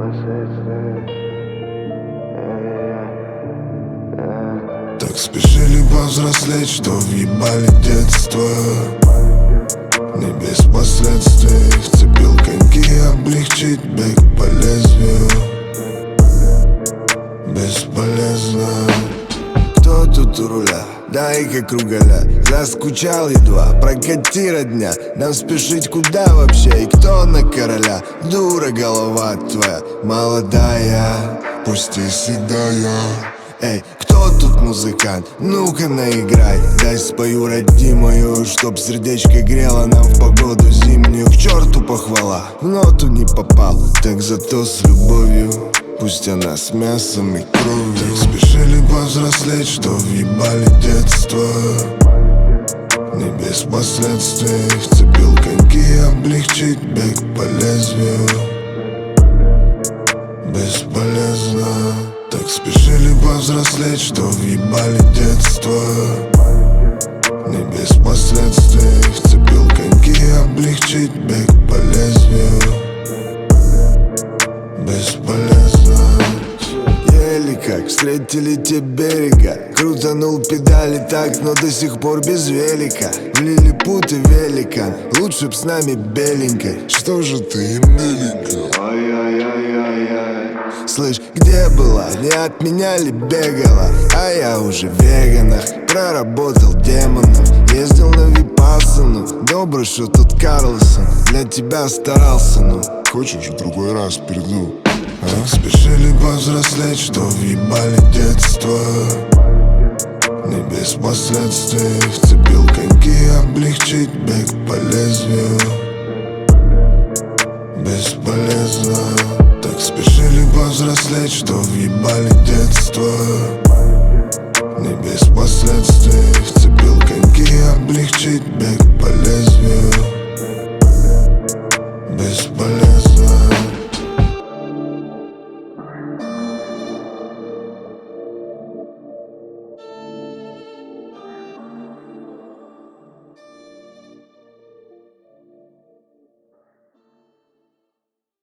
Так спешили повзрослеть, что въебали детство. Не без последствий вцепил коньки, облегчить бег по лезвию. Бесполезно. Кто тут у руля? Дай-ка кругаля. Заскучал едва, прокати родня. Нам спешить куда вообще? И кто на короля? Дура голова твоя, молодая, пусть и седая. Эй, кто тут музыкант? Ну-ка наиграй. Дай спою родимую, чтоб сердечко грело нам в погоду зимнюю. К черту похвала, в ноту не попал, так зато с любовью. Пусть она с мясом и кровью. Так спешили повзрослеть, что въебали детство. Не без последствий вцепил коньки, облегчить бег по лезвию. Бесполезно. Так спешили повзрослеть, что въебали детство. Не без последствий вцепил коньки, облегчить бег по лезвию. Бесполезно. Еле как встретили те берега. Крутанул педали так, но до сих пор без велика. Влили путы велика, лучше б с нами беленькой. Что же ты, миленькая? Слышь, где была? Не от меня ли бегала? А я уже в веганах проработал демоном. Ездил на випассану. Добрый, что тут Карлсон. Для тебя старался, ну хочешь, в другой раз приду. Спешили повзрослеть, что въебали детство. Не без последствий вцепил коньки, облегчить бег по лезвию. Бесполезно. Так спешили повзрослеть, что въебали детство. Не без последствий вцепил коньки, облегчить бег по лезвию.